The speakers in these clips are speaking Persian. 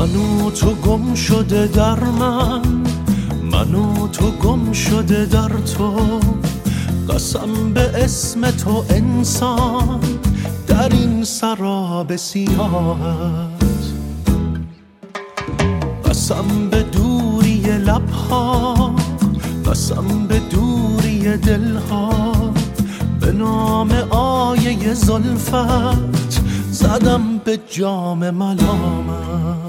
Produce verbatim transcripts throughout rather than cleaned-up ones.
منو تو گم شده در من، منو تو گم شده در تو. قسم به اسم تو انسان در این سراب سیاهت، قسم به دوری لبها، قسم به دوری دلها. به نام آیه زلفت زدم به جام ملامت.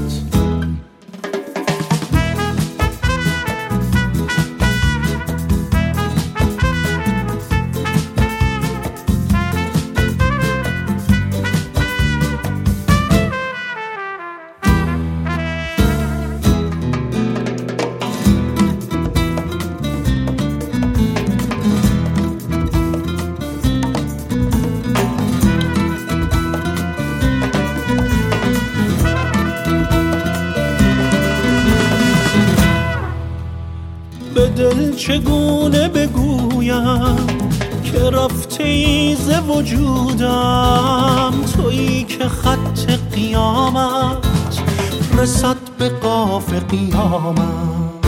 به دل چگونه بگویم که رفته ای ز وجودم، تویی که خط قیامت رسد به قاف قیامت.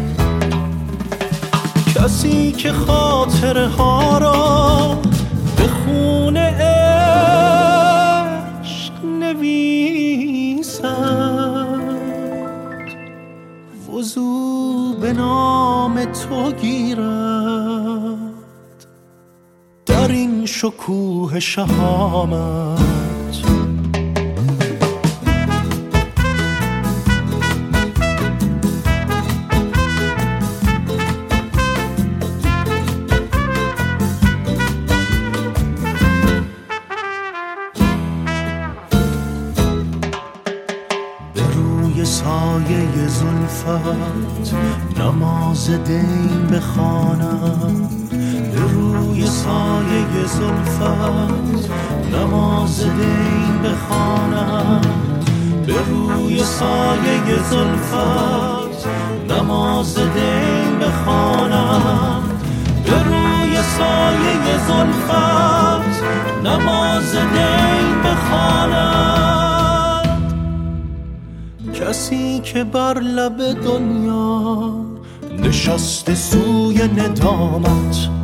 کسی که خاطره ها را به خون عشق نویسد، وضو به نام تو گیرد در این شکوه شهامت. سایه زلفت نماز دین بخوانم، به روی سایه زلفت نماز دین بخوانم، به روی سایه زلفت نماز دین بخوانم، به روی سایه زلفت نماز دین بخوانم. کسی که بر لب دنیا نشسته سوی ندامت،